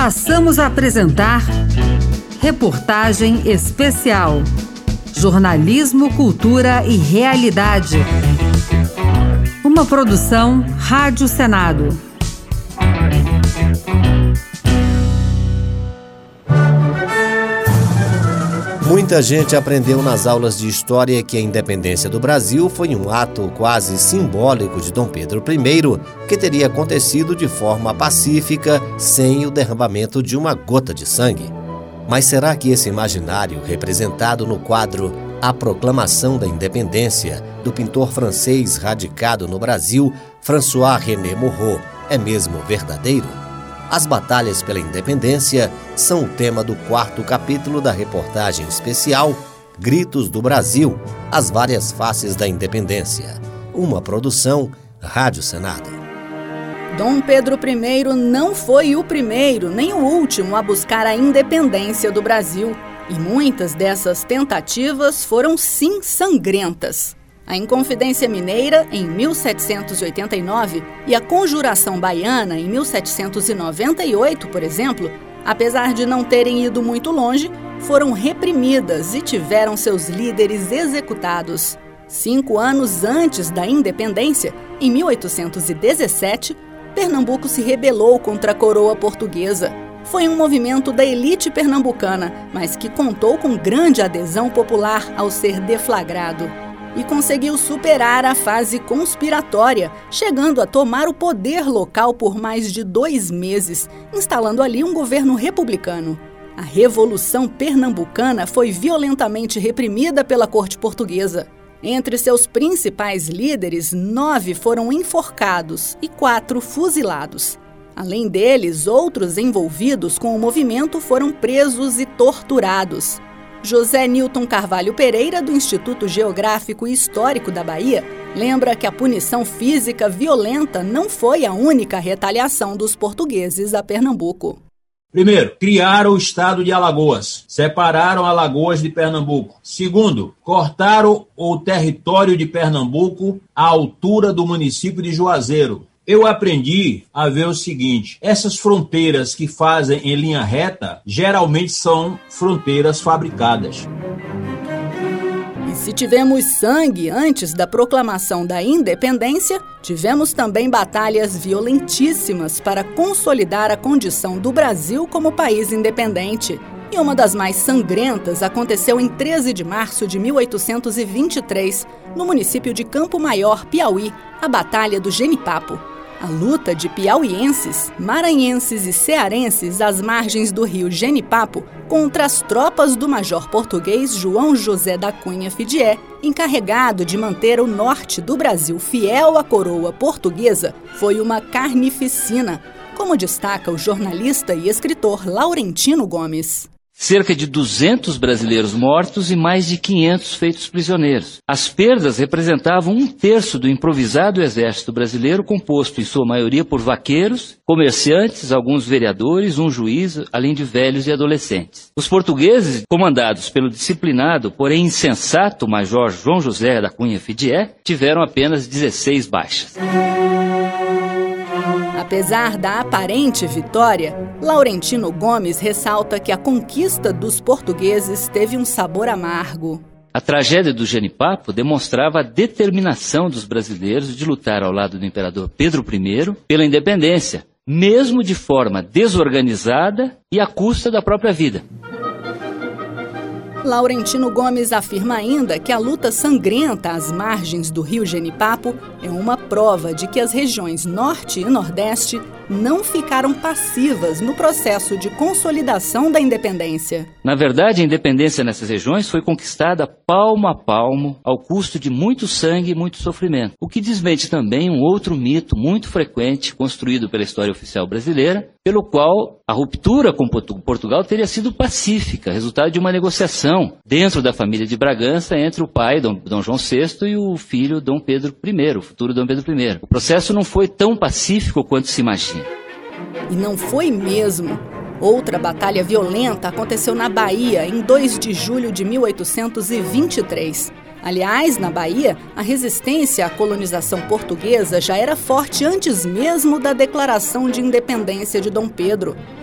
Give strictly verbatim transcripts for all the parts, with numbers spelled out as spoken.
Passamos a apresentar Reportagem Especial. Jornalismo, cultura e realidade. Uma produção Rádio Senado. Muita gente aprendeu nas aulas de história que a independência do Brasil foi um ato quase simbólico de Dom Pedro I, que teria acontecido de forma pacífica, sem o derramamento de uma gota de sangue. Mas será que esse imaginário, representado no quadro A Proclamação da Independência, do pintor francês radicado no Brasil, François-René Moreau, é mesmo verdadeiro? As batalhas pela independência são o tema do quarto capítulo da reportagem especial Gritos do Brasil, as várias faces da independência. Uma produção Rádio Senado. Dom Pedro I não foi o primeiro nem o último a buscar a independência do Brasil. E muitas dessas tentativas foram sim sangrentas. A Inconfidência Mineira, em mil setecentos e oitenta e nove, e a Conjuração Baiana, em mil setecentos e noventa e oito, por exemplo, apesar de não terem ido muito longe, foram reprimidas e tiveram seus líderes executados. Cinco anos antes da independência, em mil oitocentos e dezessete, Pernambuco se rebelou contra a coroa portuguesa. Foi um movimento da elite pernambucana, mas que contou com grande adesão popular ao ser deflagrado. E conseguiu superar a fase conspiratória, chegando a tomar o poder local por mais de dois meses, instalando ali um governo republicano. A Revolução Pernambucana foi violentamente reprimida pela corte portuguesa. Entre seus principais líderes, nove foram enforcados e quatro fuzilados. Além deles, outros envolvidos com o movimento foram presos e torturados. José Nilton Carvalho Pereira, do Instituto Geográfico e Histórico da Bahia, lembra que a punição física violenta não foi a única retaliação dos portugueses a Pernambuco. Primeiro, criaram o estado de Alagoas, separaram Alagoas de Pernambuco. Segundo, cortaram o território de Pernambuco à altura do município de Juazeiro. Eu aprendi a ver o seguinte: essas fronteiras que fazem em linha reta geralmente são fronteiras fabricadas. E se tivemos sangue antes da proclamação da independência, tivemos também batalhas violentíssimas para consolidar a condição do Brasil como país independente. E uma das mais sangrentas aconteceu em treze de março de mil oitocentos e vinte e três, no município de Campo Maior, Piauí, a Batalha do Genipapo. A luta de piauienses, maranhenses e cearenses às margens do rio Genipapo contra as tropas do major português João José da Cunha Fidié, encarregado de manter o norte do Brasil fiel à coroa portuguesa, foi uma carnificina, como destaca o jornalista e escritor Laurentino Gomes. Cerca de duzentos brasileiros mortos e mais de quinhentos feitos prisioneiros. As perdas representavam um terço do improvisado exército brasileiro, composto em sua maioria por vaqueiros, comerciantes, alguns vereadores, um juiz, além de velhos e adolescentes. Os portugueses, comandados pelo disciplinado, porém insensato major João José da Cunha Fidié, tiveram apenas dezesseis baixas. Apesar da aparente vitória, Laurentino Gomes ressalta que a conquista dos portugueses teve um sabor amargo. A tragédia do Genipapo demonstrava a determinação dos brasileiros de lutar ao lado do imperador Pedro I pela independência, mesmo de forma desorganizada e à custa da própria vida. Laurentino Gomes afirma ainda que a luta sangrenta às margens do rio Genipapo é uma prova de que as regiões Norte e Nordeste não ficaram passivas no processo de consolidação da independência. Na verdade, a independência nessas regiões foi conquistada palmo a palmo, ao custo de muito sangue e muito sofrimento, o que desmente também um outro mito muito frequente construído pela história oficial brasileira, pelo qual a ruptura com Portugal teria sido pacífica, resultado de uma negociação dentro da família de Bragança entre o pai, Dom, Dom João sexto, e o filho, Dom Pedro I, o futuro Dom Pedro I. O processo não foi tão pacífico quanto se imagina. E não foi mesmo. Outra batalha violenta aconteceu na Bahia, em dois de julho de mil oitocentos e vinte e três. Aliás, na Bahia, a resistência à colonização portuguesa já era forte antes mesmo da declaração de independência de Dom Pedro.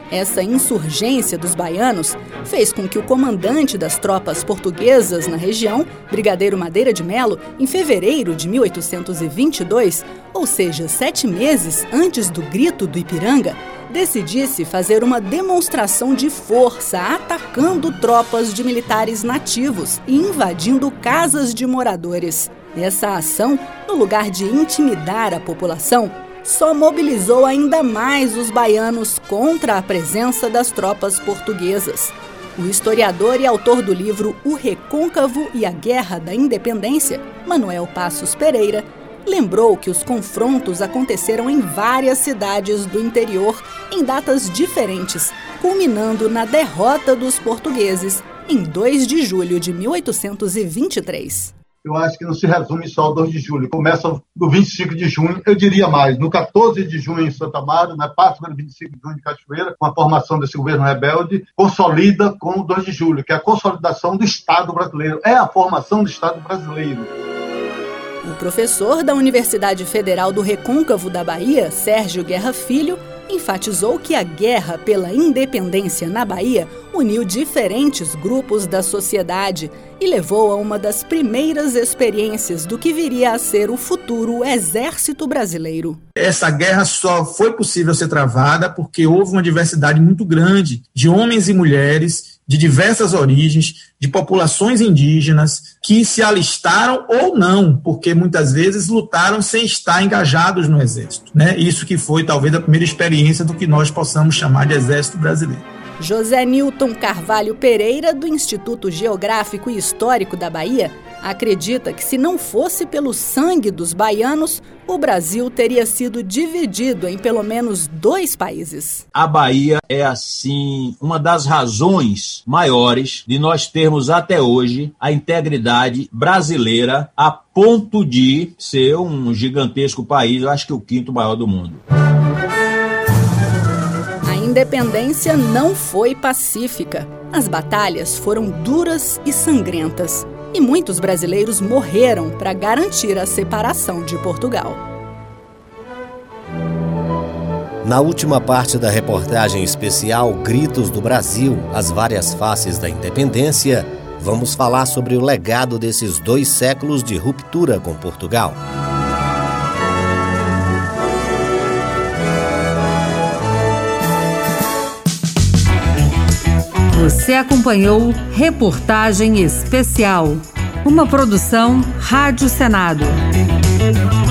Essa insurgência dos baianos fez com que o comandante das tropas portuguesas na região, Brigadeiro Madeira de Melo, em fevereiro de mil oitocentos e vinte e dois, ou seja, sete meses antes do Grito do Ipiranga, decidisse fazer uma demonstração de força atacando tropas de militares nativos e invadindo casas de moradores. Essa ação, no lugar de intimidar a população, só mobilizou ainda mais os baianos contra a presença das tropas portuguesas. O historiador e autor do livro O Recôncavo e a Guerra da Independência, Manuel Passos Pereira, lembrou que os confrontos aconteceram em várias cidades do interior em datas diferentes, culminando na derrota dos portugueses em dois de julho de mil oitocentos e vinte e três. Eu acho que não se resume só ao dois de julho. Começa no vinte e cinco de junho, eu diria mais, no quatorze de junho em Santa Amaro, né, passa pelo vinte e cinco de junho de Cachoeira, com a formação desse governo rebelde, consolida com o dois de julho, que é a consolidação do Estado brasileiro. É a formação do Estado brasileiro. O professor da Universidade Federal do Recôncavo da Bahia, Sérgio Guerra Filho, enfatizou que a guerra pela independência na Bahia uniu diferentes grupos da sociedade e levou a uma das primeiras experiências do que viria a ser o futuro Exército Brasileiro. Essa guerra só foi possível ser travada porque houve uma diversidade muito grande de homens e mulheres de diversas origens, de populações indígenas que se alistaram ou não, porque muitas vezes lutaram sem estar engajados no Exército, né? Isso que foi talvez a primeira experiência do que nós possamos chamar de Exército Brasileiro. José Nilton Carvalho Pereira, do Instituto Geográfico e Histórico da Bahia, acredita que se não fosse pelo sangue dos baianos, o Brasil teria sido dividido em pelo menos dois países. A Bahia é, assim, uma das razões maiores de nós termos até hoje a integridade brasileira a ponto de ser um gigantesco país, eu acho que o quinto maior do mundo. A independência não foi pacífica. As batalhas foram duras e sangrentas. E muitos brasileiros morreram para garantir a separação de Portugal. Na última parte da reportagem especial Gritos do Brasil, as várias faces da independência, vamos falar sobre o legado desses dois séculos de ruptura com Portugal. Você acompanhou Reportagem Especial, uma produção Rádio Senado.